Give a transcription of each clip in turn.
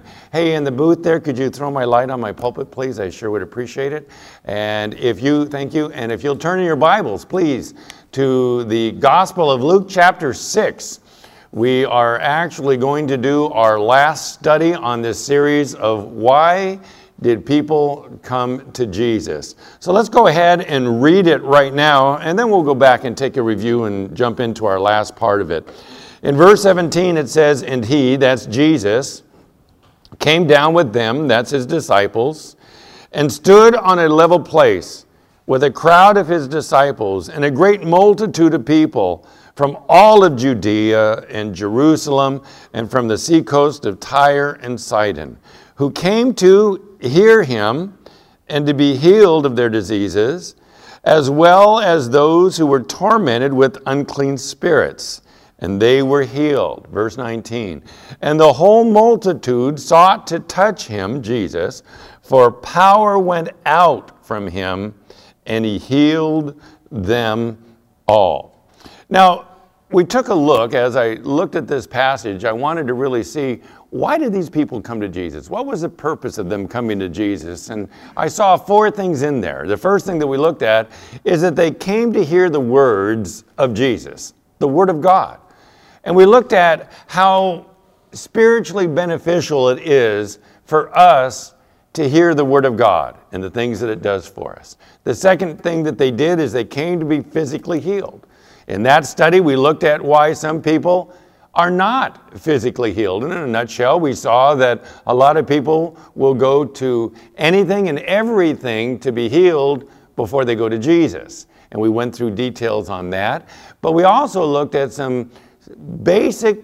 Hey, in the booth there, could you throw my light on my pulpit, please? I sure would appreciate it. And thank you. And if you'll turn in your Bibles, please, to the Gospel of Luke chapter 6. We are actually going to do our last study on this series of why did people come to Jesus. So let's go ahead and read it right now, and then we'll go back and take a review and jump into our last part of it. In verse 17 it says, "And he," that's Jesus, "came down with them," that's his disciples, "and stood on a level place with a crowd of his disciples and a great multitude of people from all of Judea and Jerusalem and from the seacoast of Tyre and Sidon, who came to hear him and to be healed of their diseases, as well as those who were tormented with unclean spirits. And they were healed." Verse 19. "And the whole multitude sought to touch him," Jesus, "for power went out from him, and he healed them all." Now, we took a look, as I looked at this passage, I wanted to really see, why did these people come to Jesus? What was the purpose of them coming to Jesus? And I saw four things in there. The first thing that we looked at is that they came to hear the words of Jesus, the Word of God. And we looked at how spiritually beneficial it is for us to hear the Word of God and the things that it does for us. The second thing that they did is they came to be physically healed. In that study, we looked at why some people are not physically healed. And in a nutshell, we saw that a lot of people will go to anything and everything to be healed before they go to Jesus. And we went through details on that. But we also looked at some basic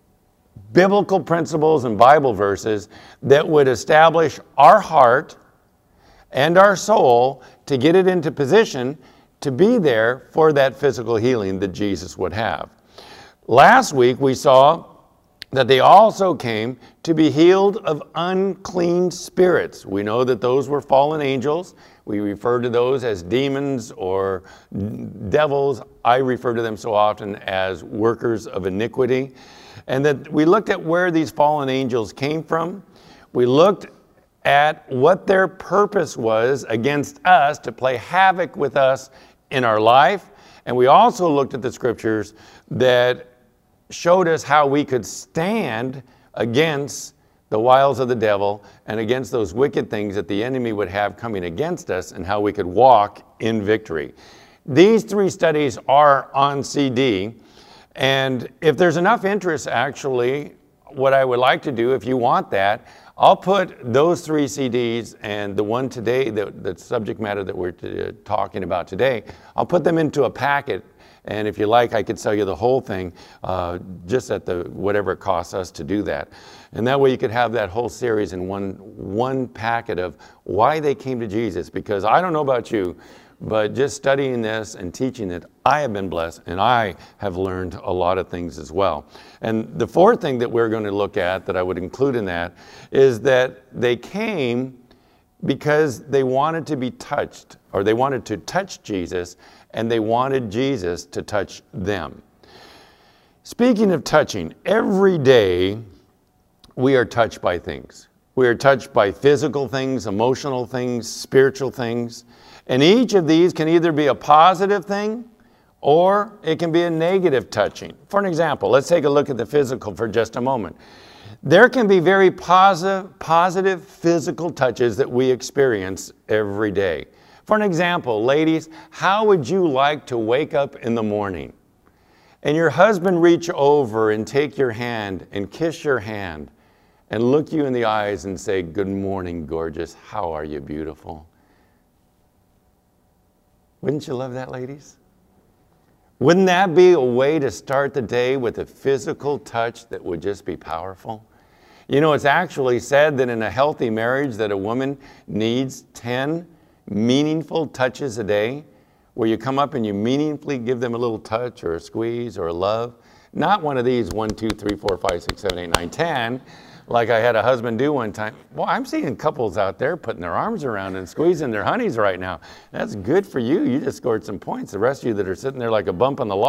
biblical principles and Bible verses that would establish our heart and our soul to get it into position to be there for that physical healing that Jesus would have. Last week we saw that they also came to be healed of unclean spirits. We know that those were fallen angels. We refer to those as demons or devils. I refer to them so often as workers of iniquity. And that we looked at where these fallen angels came from. We looked at what their purpose was against us to play havoc with us in our life. And we also looked at the scriptures that showed us how we could stand against the wiles of the devil and against those wicked things that the enemy would have coming against us, and how we could walk in victory. These three studies are on CD, and if there's enough interest, actually, what I would like to do, if you want that, I'll put those three CDs and the one today, the subject matter that we're talking about today, I'll put them into a packet. And if you like, I could sell you the whole thing just at whatever it costs us to do that. And that way you could have that whole series in one packet of why they came to Jesus. Because I don't know about you, but just studying this and teaching it, I have been blessed, and I have learned a lot of things as well. And the fourth thing that we're going to look at that I would include in that is that they came because they wanted to be touched, or they wanted to touch Jesus, and they wanted Jesus to touch them. Speaking of touching, every day we are touched by things. We are touched by physical things, emotional things, spiritual things. And each of these can either be a positive thing or it can be a negative touching. For an example, let's take a look at the physical for just a moment. There can be very positive physical touches that we experience every day. For an example, ladies, how would you like to wake up in the morning and your husband reach over and take your hand and kiss your hand and look you in the eyes and say, "Good morning, gorgeous. How are you, beautiful?" Wouldn't you love that, ladies? Wouldn't that be a way to start the day with a physical touch that would just be powerful? You know, it's actually said that in a healthy marriage that a woman needs 10 meaningful touches a day, where you come up and you meaningfully give them a little touch or a squeeze or a love. Not one of these 1, 2, 3, 4, 5, 6, 7, 8, 9, 10, like I had a husband do one time. Well, I'm seeing couples out there putting their arms around and squeezing their honeys right now. That's good for you. You just scored some points. The rest of you that are sitting there like a bump on the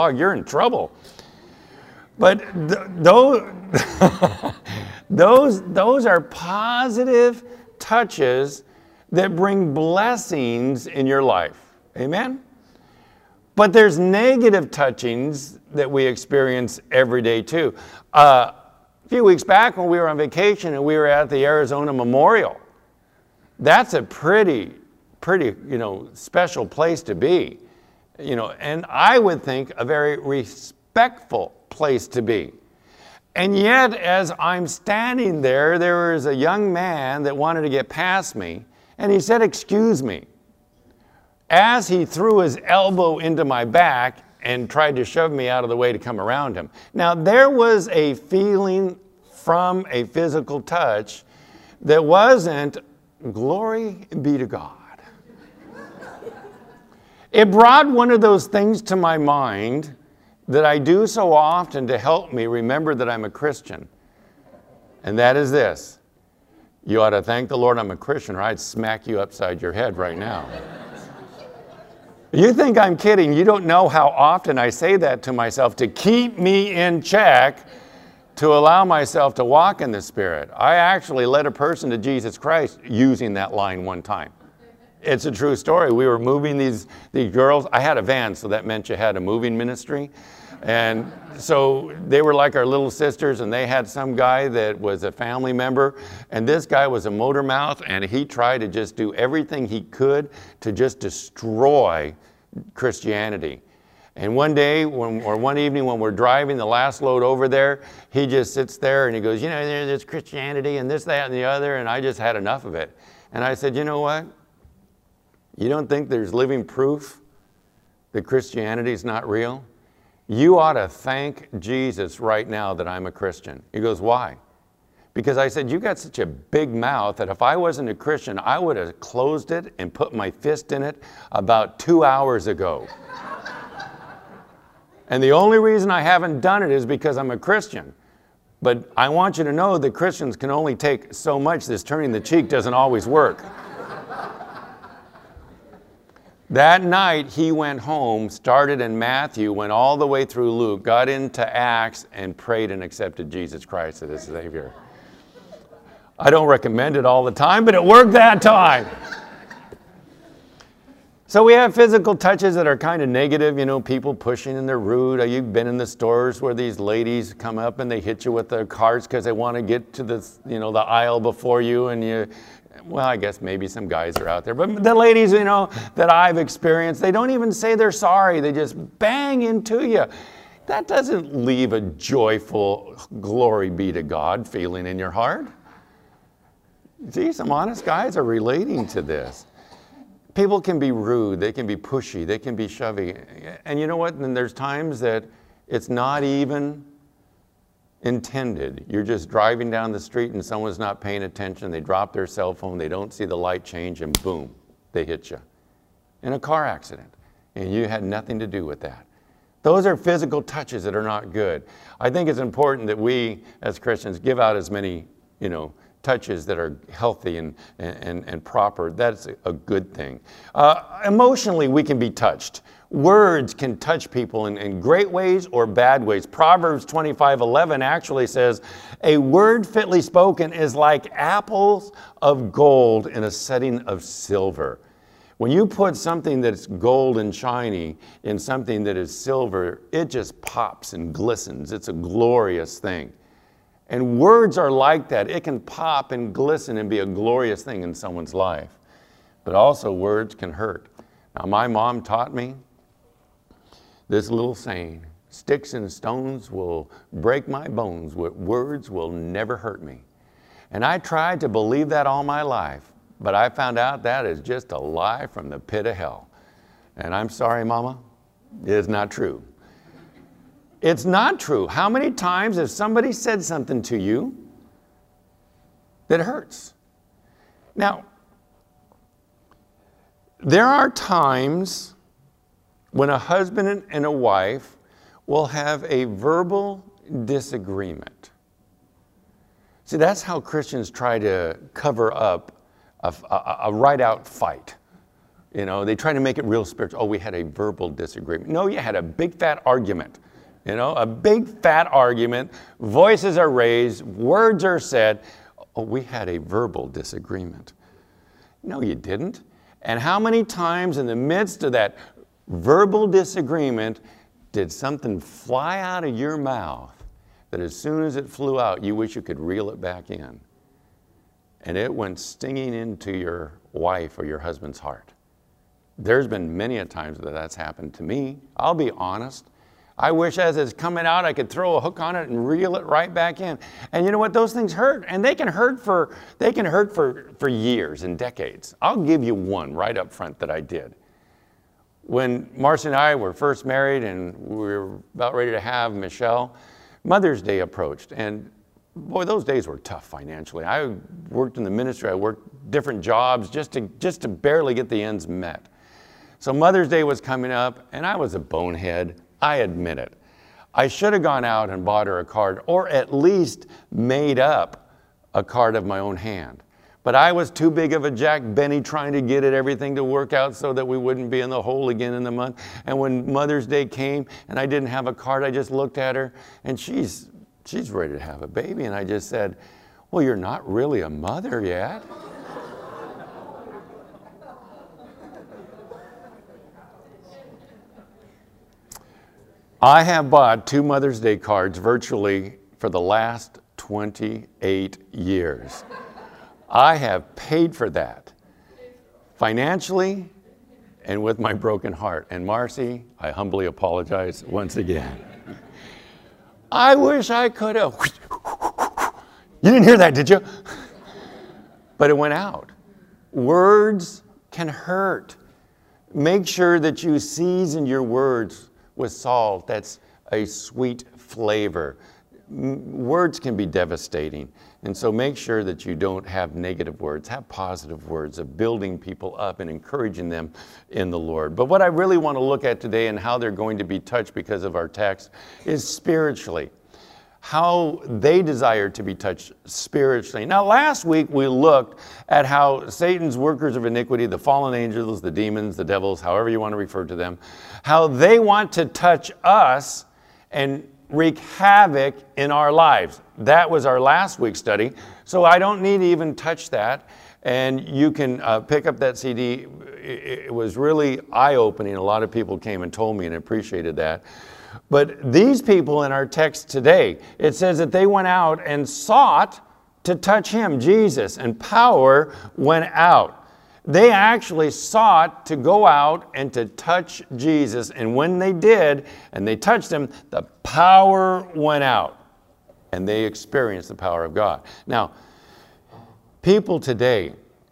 Those are positive touches that bring blessings in your life. Amen? But there's negative touchings that we experience every day too. A few weeks back when we were on vacation and we were at the Arizona Memorial, that's a pretty, special place to be. And I would think a very respectful place to be. And yet, as I'm standing there, there was a young man that wanted to get past me, and he said, "Excuse me," as he threw his elbow into my back and tried to shove me out of the way to come around him. Now, there was a feeling from a physical touch that wasn't, "Glory be to God." It brought one of those things to my mind that I do so often to help me remember that I'm a Christian. And that is this: you ought to thank the Lord I'm a Christian, or I'd smack you upside your head right now. You think I'm kidding. You don't know how often I say that to myself to keep me in check, to allow myself to walk in the Spirit. I actually led a person to Jesus Christ using that line one time. It's a true story. We were moving these girls. I had a van, so that meant you had a moving ministry. And so they were like our little sisters, and they had some guy that was a family member. And this guy was a motor mouth, and he tried to just do everything he could to just destroy Christianity. And one day, one evening when we're driving the last load over there, he just sits there and he goes, there's Christianity and this, that, and the other, and I just had enough of it. And I said, you know what? You don't think there's living proof that Christianity is not real? You ought to thank Jesus right now that I'm a Christian. He goes, why? Because I said, you got such a big mouth that if I wasn't a Christian, I would have closed it and put my fist in it about 2 hours ago. And the only reason I haven't done it is because I'm a Christian. But I want you to know that Christians can only take so much. This turning the cheek doesn't always work. That night, he went home, started in Matthew, went all the way through Luke, got into Acts, and prayed and accepted Jesus Christ as his Savior. I don't recommend it all the time, but it worked that time. So we have physical touches that are kind of negative, people pushing and they're rude. You've been in the stores where these ladies come up and they hit you with their carts because they want to get to the aisle before you, and well, I guess maybe some guys are out there, but the ladies, that I've experienced, they don't even say they're sorry. They just bang into you. That doesn't leave a joyful, glory be to God feeling in your heart. See, some honest guys are relating to this. People can be rude, they can be pushy, they can be shovey. And you know what? Then there's times that it's not even intended. You're just driving down the street and someone's not paying attention. They drop their cell phone, they don't see the light change, and boom, they hit you in a car accident. And you had nothing to do with that. Those are physical touches that are not good. I think it's important that we as Christians give out as many, touches that are healthy and proper. That's a good thing. Emotionally, we can be touched. Words can touch people in great ways or bad ways. Proverbs 25:11 actually says, "A word fitly spoken is like apples of gold in a setting of silver." When you put something that's gold and shiny in something that is silver, it just pops and glistens. It's a glorious thing. And words are like that. It can pop and glisten and be a glorious thing in someone's life. But also words can hurt. Now, my mom taught me this little saying: sticks and stones will break my bones, but words will never hurt me. And I tried to believe that all my life, but I found out that is just a lie from the pit of hell. And I'm sorry, Mama, it is not true. It's not true. How many times has somebody said something to you that hurts? Now, there are times when a husband and a wife will have a verbal disagreement. See, that's how Christians try to cover up a right-out fight. They try to make it real spiritual. Oh, we had a verbal disagreement. No, you had a big fat argument. You know, a big fat argument, voices are raised, words are said. Oh, we had a verbal disagreement. No, you didn't. And how many times in the midst of that verbal disagreement did something fly out of your mouth that as soon as it flew out, you wish you could reel it back in? And it went stinging into your wife or your husband's heart. There's been many a times that that's happened to me. I'll be honest. I wish as it's coming out, I could throw a hook on it and reel it right back in. And you know what? Those things hurt. And they can hurt for years and decades. I'll give you one right up front that I did. When Marcy and I were first married and we were about ready to have Michelle, Mother's Day approached. And boy, those days were tough financially. I worked in the ministry. I worked different jobs just to barely get the ends met. So Mother's Day was coming up, and I was a bonehead. I admit it. I should have gone out and bought her a card, or at least made up a card of my own hand. But I was too big of a Jack Benny trying to get everything to work out so that we wouldn't be in the hole again in the month. And when Mother's Day came and I didn't have a card, I just looked at her, and she's ready to have a baby. And I just said, well, you're not really a mother yet. I have bought 2 Mother's Day cards virtually for the last 28 years. I have paid for that financially and with my broken heart. And Marcy, I humbly apologize once again. I wish I could have. You didn't hear that, did you? But it went out. Words can hurt. Make sure that you season your words with salt. That's a sweet flavor. Words can be devastating. And so make sure that you don't have negative words. Have positive words of building people up and encouraging them in the Lord. But what I really want to look at today and how they're going to be touched because of our text is spiritually. How they desire to be touched spiritually. Now, last week we looked at how Satan's workers of iniquity, the fallen angels, the demons, the devils, however you want to refer to them, how they want to touch us and wreak havoc in our lives. That was our last week's study, so I don't need to even touch that. And you can pick up that CD. It was really eye-opening. A lot of people came and told me and appreciated that. But these people in our text today, it says that they went out and sought to touch him, Jesus, and power went out. They actually sought to go out and to touch Jesus. And when they did, and they touched him, the power went out. And they experienced the power of God. Now, people today,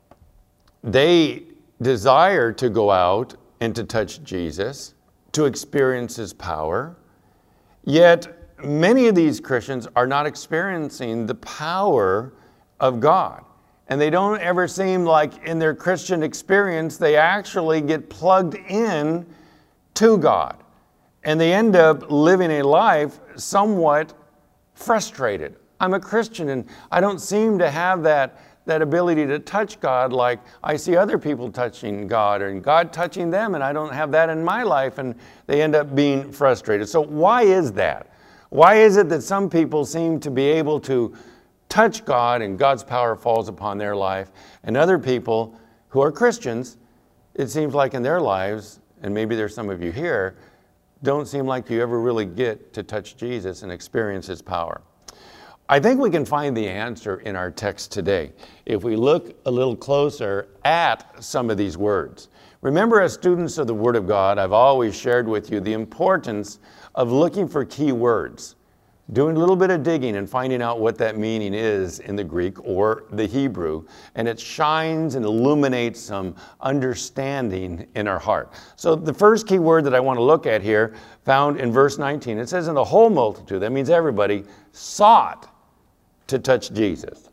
they desire to go out and to touch Jesus, to experience his power. Yet many of these Christians are not experiencing the power of God. And they don't ever seem like in their Christian experience, they actually get plugged in to God. And they end up living a life somewhat frustrated. I'm a Christian and I don't seem to have that ability to touch God like I see other people touching God and God touching them, and I don't have that in my life, and they end up being frustrated. So why is that? Why is it that some people seem to be able to touch God and God's power falls upon their life, and other people who are Christians, it seems like in their lives, and maybe there's some of you here, don't seem like you ever really get to touch Jesus and experience his power? I think we can find the answer in our text today if we look a little closer at some of these words. Remember, as students of the Word of God, I've always shared with you the importance of looking for key words, doing a little bit of digging and finding out what that meaning is in the Greek or the Hebrew, and it shines and illuminates some understanding in our heart. So the first key word that I want to look at here, found in verse 19, it says, "In the whole multitude," that means everybody, "sought to touch Jesus."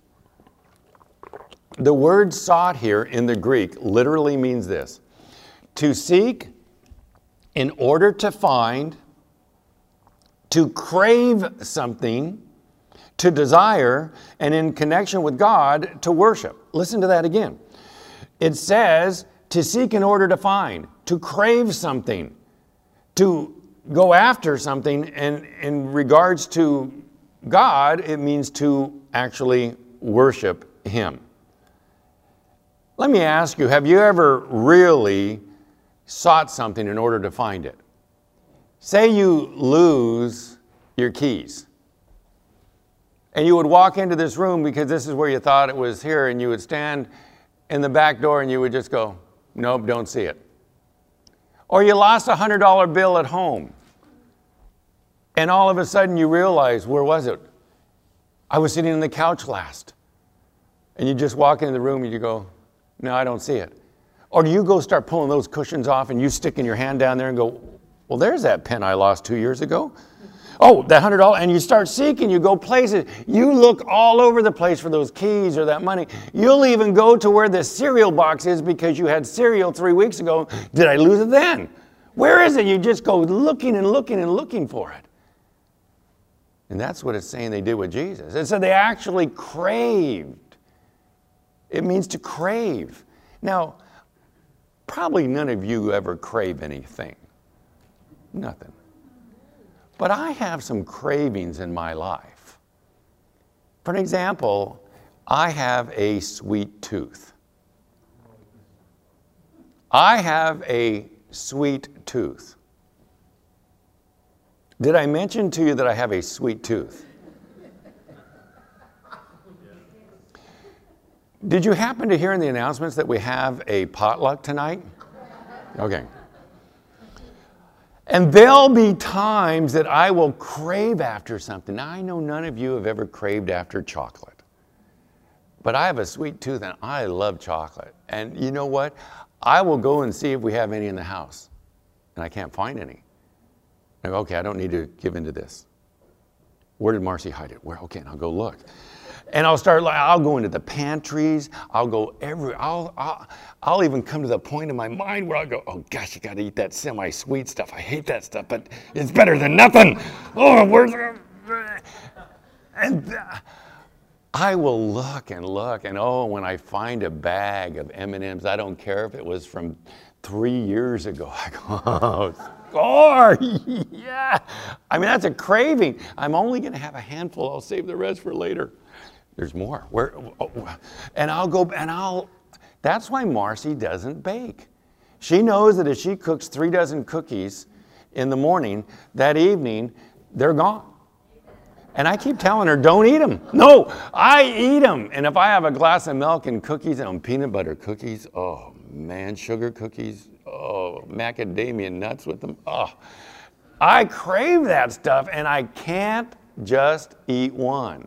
The word sought here in the Greek literally means this: to seek in order to find, to crave something, to desire, and in connection with God, to worship. Listen to that again. It says to seek in order to find, to crave something, to go after something, and in regards to God, it means to actually worship Him. Let me ask you, have you ever really sought something in order to find it? Say you lose your keys, and you would walk into this room because this is where you thought it was here, and you would stand in the back door and you would just go, nope, don't see it. Or you lost a $100 bill at home, and all of a sudden you realize, where was it? I was sitting on the couch last. And you just walk into the room and you go, no, I don't see it. Or do you go start pulling those cushions off and you sticking your hand down there and go, well, there's that pen I lost 2 years ago. Oh, that $100, and you start seeking, you go places. You look all over the place for those keys or that money. You'll even go to where the cereal box is because you had cereal 3 weeks ago. Did I lose it then? Where is it? You just go looking and looking and looking for it. And that's what it's saying they did with Jesus. It said they actually craved. It means to crave. Now, probably none of you ever crave anything. Nothing. But I have some cravings in my life. For an example, I have a sweet tooth. I have a sweet tooth. Did I mention to you that I have a sweet tooth? Did you happen to hear in the announcements that we have a potluck tonight? Okay. And there'll be times that I will crave after something. Now, I know none of you have ever craved after chocolate. But I have a sweet tooth and I love chocolate. And you know what? I will go and see if we have any in the house. And I can't find any. I go, okay, I don't need to give into this. Where did Marcy hide it? Where? Okay, and I'll go look. And I'll go into the pantries. I'll go I'll even come to the point in my mind where I'll go, oh gosh, you gotta eat that semi-sweet stuff. I hate that stuff, but it's better than nothing. Oh, and I will look and look, and oh, when I find a bag of M&Ms, I don't care if it was from 3 years ago. I go, oh, score, yeah. I mean, that's a craving. I'm only gonna have a handful. I'll save the rest for later. There's more. And I'll go, and that's why Marcy doesn't bake. She knows that if she cooks 3 dozen cookies in the morning, that evening, they're gone. And I keep telling her, don't eat them. No, I eat them. And if I have a glass of milk and cookies and peanut butter cookies, oh man, sugar cookies, oh, macadamia nuts with them, oh. I crave that stuff and I can't just eat one.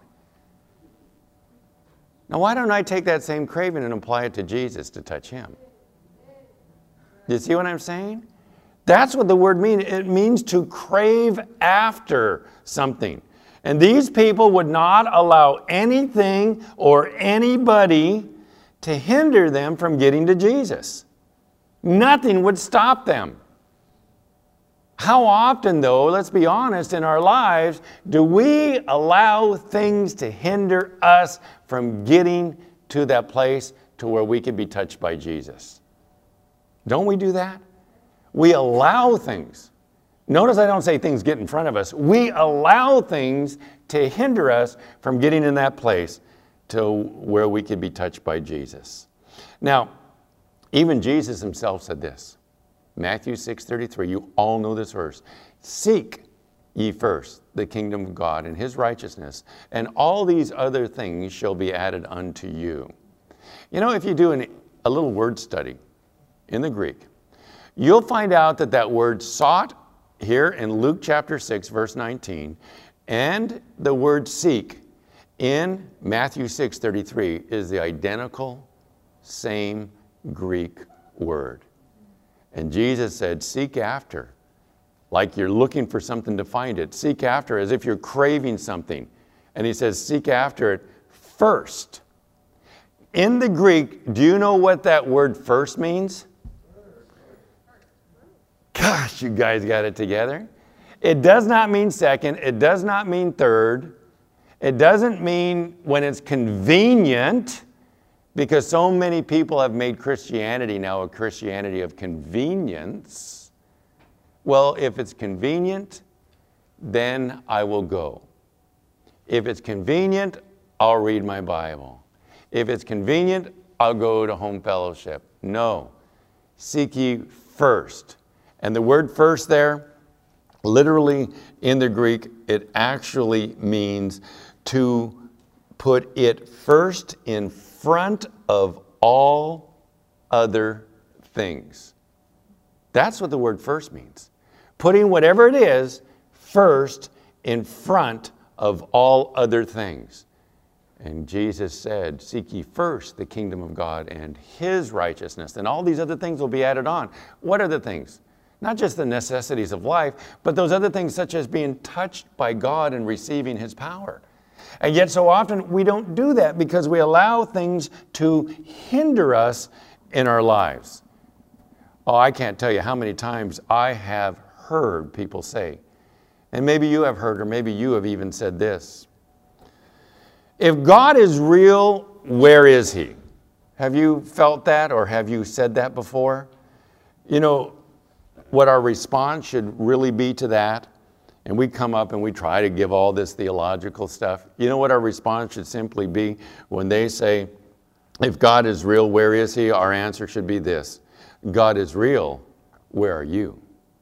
Now, why don't I take that same craving and apply it to Jesus to touch Him? You see what I'm saying? That's what the word means. It means to crave after something. And these people would not allow anything or anybody to hinder them from getting to Jesus. Nothing would stop them. How often, though, let's be honest, in our lives, do we allow things to hinder us from getting to that place to where we can be touched by Jesus? Don't we do that? We allow things. Notice I don't say things get in front of us. We allow things to hinder us from getting in that place to where we can be touched by Jesus. Now, even Jesus Himself said this. Matthew 6:33, you all know this verse. Seek ye first the kingdom of God and His righteousness, and all these other things shall be added unto you. You know, if you do a little word study in the Greek, you'll find out that that word sought here in Luke chapter 6, verse 19, and the word seek in Matthew 6:33 is the identical same Greek word. And Jesus said, seek after, like you're looking for something to find it. Seek after as if you're craving something. And He says, seek after it first. In the Greek, do you know what that word first means? Gosh, you guys got it together. It does not mean second. It does not mean third. It doesn't mean when it's convenient. Because so many people have made Christianity now a Christianity of convenience. Well, if it's convenient, then I will go. If it's convenient, I'll read my Bible. If it's convenient, I'll go to home fellowship. No. Seek ye first. And the word first there, literally in the Greek, it actually means to put it first in front of all other things. That's what the word first means. Putting whatever it is first in front of all other things. And Jesus said, seek ye first the kingdom of God and His righteousness, and all these other things will be added on. What are the things? Not just the necessities of life, but those other things such as being touched by God and receiving His power. And yet so often we don't do that because we allow things to hinder us in our lives. Oh, I can't tell you how many times I have heard people say, and maybe you have heard, or maybe you have even said this, if God is real, where is He? Have you felt that, or have you said that before? You know, what our response should really be to that, and we come up and we try to give all this theological stuff. You know what our response should simply be when they say, if God is real, where is He? Our answer should be this: God is real, where are you?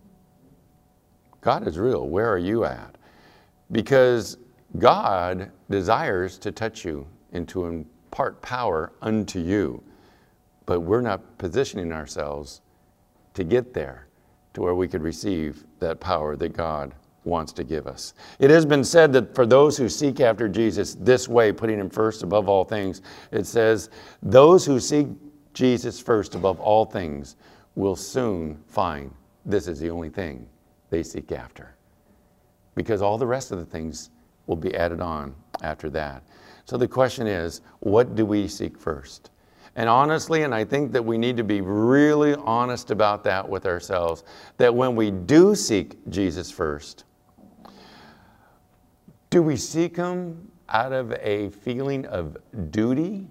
God is real, where are you at? Because God desires to touch you and to impart power unto you, but we're not positioning ourselves to get there to where we could receive that power that God wants to give us. It has been said that for those who seek after Jesus this way, putting Him first above all things, it says, those who seek Jesus first above all things will soon find this is the only thing they seek after. Because all the rest of the things will be added on after that. So the question is, what do we seek first? And honestly, and I think that we need to be really honest about that with ourselves, that when we do seek Jesus first, do we seek Him out of a feeling of duty?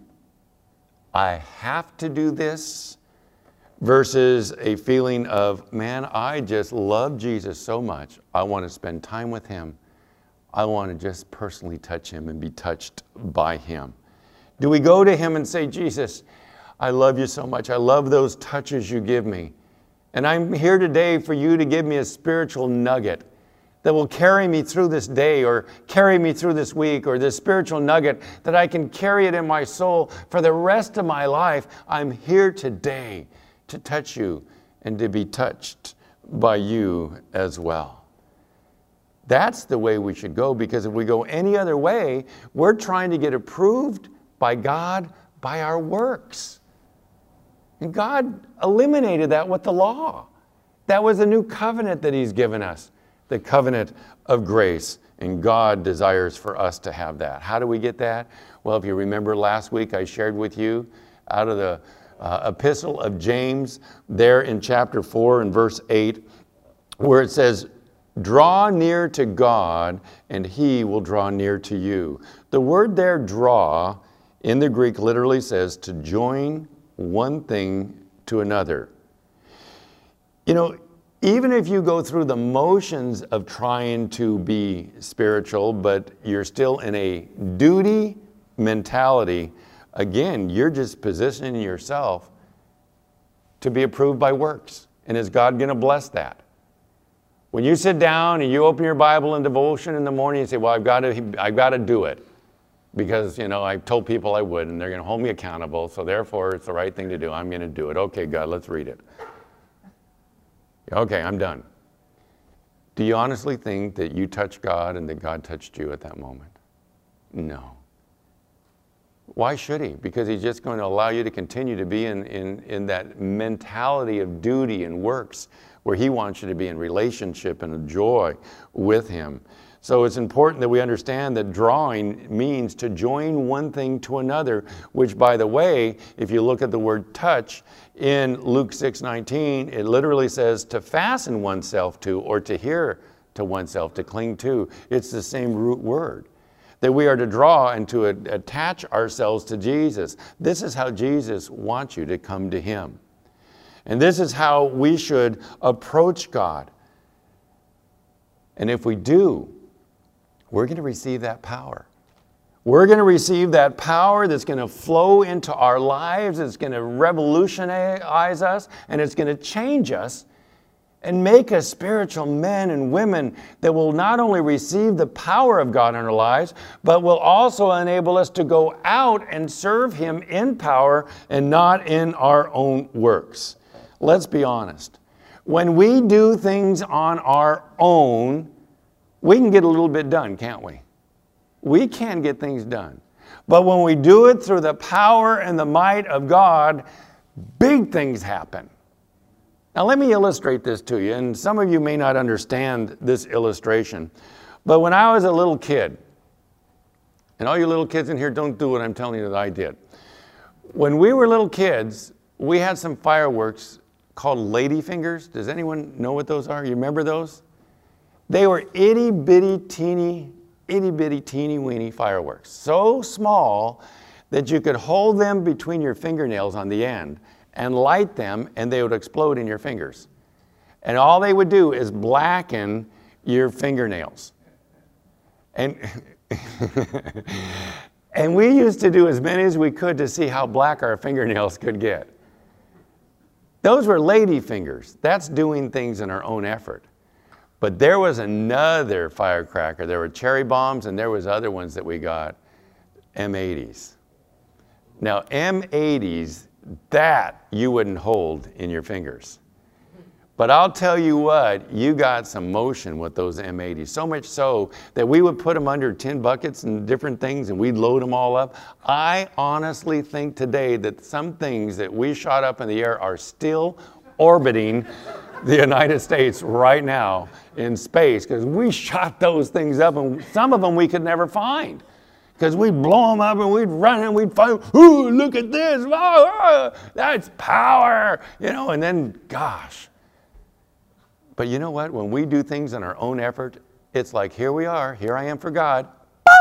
I have to do this, versus a feeling of, man, I just love Jesus so much. I want to spend time with Him. I want to just personally touch Him and be touched by Him. Do we go to Him and say, Jesus, I love you so much. I love those touches you give me. And I'm here today for you to give me a spiritual nugget that will carry me through this day, or carry me through this week, or this spiritual nugget that I can carry it in my soul for the rest of my life. I'm here today to touch you and to be touched by you as well. That's the way we should go, because if we go any other way, we're trying to get approved by God by our works. And God eliminated that with the law. That was a new covenant that He's given us, the covenant of grace. And God desires for us to have that. How do we get that? Well, if you remember last week, I shared with you out of the epistle of James, there in chapter 4 and verse 8, where it says, draw near to God, and He will draw near to you. The word there, draw, in the Greek literally says to join one thing to another. You know, even if you go through the motions of trying to be spiritual, but you're still in a duty mentality, again, you're just positioning yourself to be approved by works. And is God going to bless that? When you sit down and you open your Bible in devotion in the morning and say, well, I've got to do it because, you know, I told people I would and they're going to hold me accountable, so therefore it's the right thing to do. I'm going to do it. Okay, God, let's read it. Okay, I'm done. Do you honestly think that you touched God and that God touched you at that moment? No. Why should He? Because He's just going to allow you to continue to be in that mentality of duty and works where He wants you to be in relationship and joy with Him. So it's important that we understand that drawing means to join one thing to another, which, by the way, if you look at the word touch in Luke 6:19, it literally says to fasten oneself to, or to adhere to oneself, to cling to. It's the same root word. That we are to draw and to attach ourselves to Jesus. This is how Jesus wants you to come to Him. And this is how we should approach God. And if we do, we're going to receive that power. We're going to receive that power that's going to flow into our lives. It's going to revolutionize us, and it's going to change us and make us spiritual men and women that will not only receive the power of God in our lives, but will also enable us to go out and serve Him in power and not in our own works. Let's be honest. When we do things on our own, we can get a little bit done, can't we? We can get things done. But when we do it through the power and the might of God, big things happen. Now let me illustrate this to you, and some of you may not understand this illustration, but when I was a little kid, and all you little kids in here, don't do what I'm telling you that I did. When we were little kids, we had some fireworks called lady fingers. Does anyone know what those are? You remember those? They were itty bitty teeny weeny fireworks. So small that you could hold them between your fingernails on the end and light them, and they would explode in your fingers. And all they would do is blacken your fingernails. And, and we used to do as many as we could to see how black our fingernails could get. Those were lady fingers. That's doing things in our own effort. But there was another firecracker. There were cherry bombs, and there was other ones that we got, M80s. Now, M80s, that you wouldn't hold in your fingers. But I'll tell you what, you got some motion with those M80s. So much so that we would put them under tin buckets and different things, and we'd load them all up. I honestly think today that some things that we shot up in the air are still orbiting the United States right now in space, because we shot those things up, and some of them we could never find. Because we'd blow them up and we'd run and we'd find, ooh, look at this, oh, that's power, you know, and then, gosh. But you know what? When we do things in our own effort, it's like, here we are, here I am for God.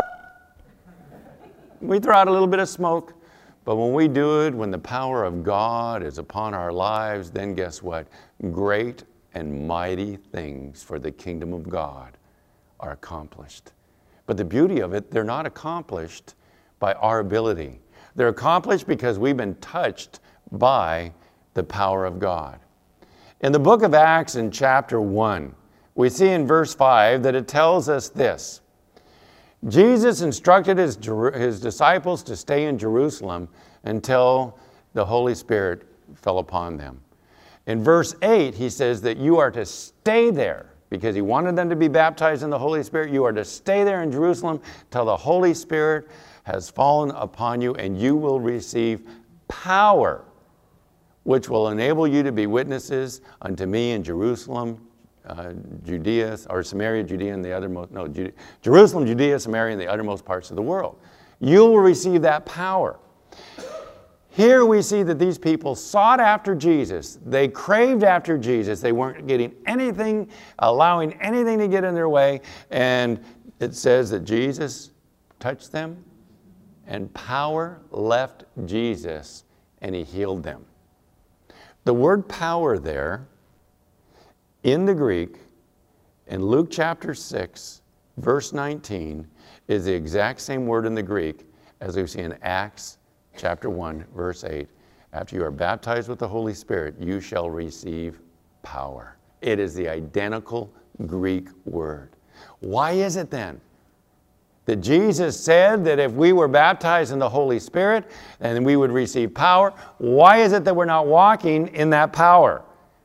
We throw out a little bit of smoke. But when we do it, when the power of God is upon our lives, then guess what? Great and mighty things for the kingdom of God are accomplished. But the beauty of it, they're not accomplished by our ability. They're accomplished because we've been touched by the power of God. In the book of Acts in chapter 1, we see in verse 5 that it tells us this. Jesus instructed his disciples to stay in Jerusalem until the Holy Spirit fell upon them. In verse 8, he says that you are to stay there because he wanted them to be baptized in the Holy Spirit. You are to stay there in Jerusalem till the Holy Spirit has fallen upon you, and you will receive power, which will enable you to be witnesses unto me in Jerusalem, Judea, or Samaria, Judea, and the uttermost, no, Jerusalem, Judea, Samaria, and the uttermost parts of the world. You will receive that power. Here we see that these people sought after Jesus. They craved after Jesus. They weren't getting anything, allowing anything to get in their way. And it says that Jesus touched them, and power left Jesus, and he healed them. The word power there, in the Greek, in Luke chapter 6, verse 19, is the exact same word in the Greek as we see in Acts chapter 1, verse 8. After you are baptized with the Holy Spirit, you shall receive power. It is the identical Greek word. Why is it then that Jesus said that if we were baptized in the Holy Spirit, then we would receive power? Why is it that we're not walking in that power?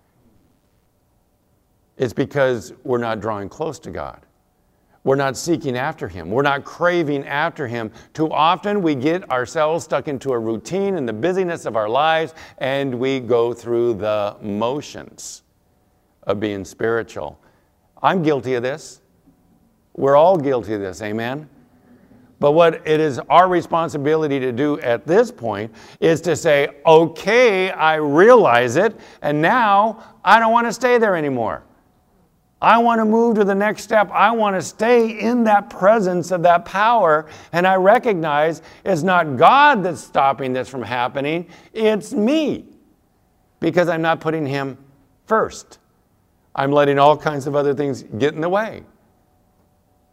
It's because we're not drawing close to God. We're not seeking after Him. We're not craving after Him. Too often we get ourselves stuck into a routine and the busyness of our lives, and we go through the motions of being spiritual. I'm guilty of this. We're all guilty of this, amen? But what it is our responsibility to do at this point is to say, okay, I realize it, and now I don't want to stay there anymore. I want to move to the next step. I want to stay in that presence of that power. And I recognize it's not God that's stopping this from happening. It's me. Because I'm not putting Him first. I'm letting all kinds of other things get in the way.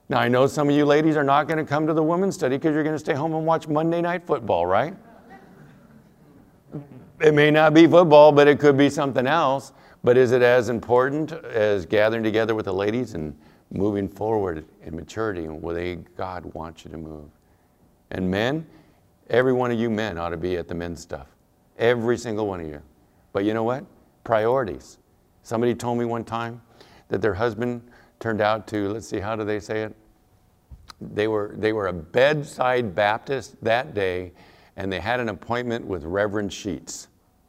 Now, I know some of you ladies are not going to come to the women's study because you're going to stay home and watch Monday Night Football, right? It may not be football, but it could be something else. But is it as important as gathering together with the ladies and moving forward in maturity and where God wants you to move? And men, every one of you men ought to be at the men's stuff. Every single one of you. But you know what? Priorities. Somebody told me one time that their husband turned out to, let's see, how do they say it? They were a bedside Baptist that day, and they had an appointment with Reverend Sheets.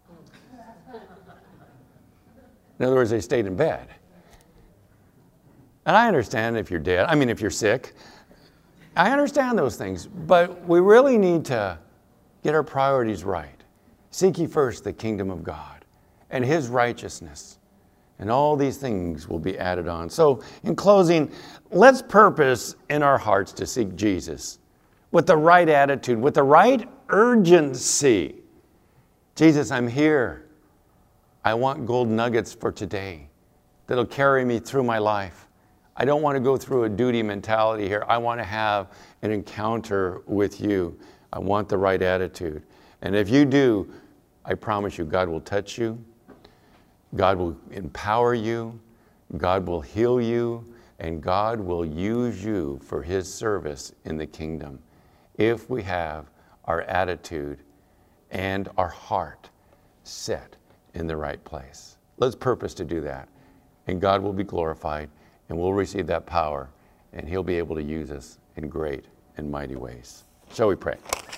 In other words, they stayed in bed. And I understand if you're dead, I mean if you're sick, I understand those things, but we really need to get our priorities right. Seek ye first the kingdom of God and His righteousness, and all these things will be added on. So in closing, let's purpose in our hearts to seek Jesus with the right attitude, with the right urgency. Jesus, I'm here. I want gold nuggets for today that'll carry me through my life. I don't want to go through a duty mentality here. I want to have an encounter with you. I want the right attitude. And if you do, I promise you, God will touch you. God will empower you. God will heal you. And God will use you for His service in the kingdom if we have our attitude and our heart set in the right place. Let's purpose to do that. And God will be glorified, and we'll receive that power, and He'll be able to use us in great and mighty ways. Shall we pray?